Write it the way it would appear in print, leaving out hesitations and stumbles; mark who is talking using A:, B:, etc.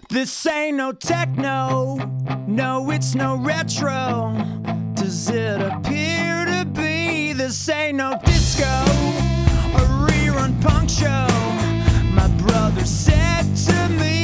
A: This ain't no techno, no, it's no retro. Does it appear to be? This ain't no disco, a rerun punk show. My brother said to me,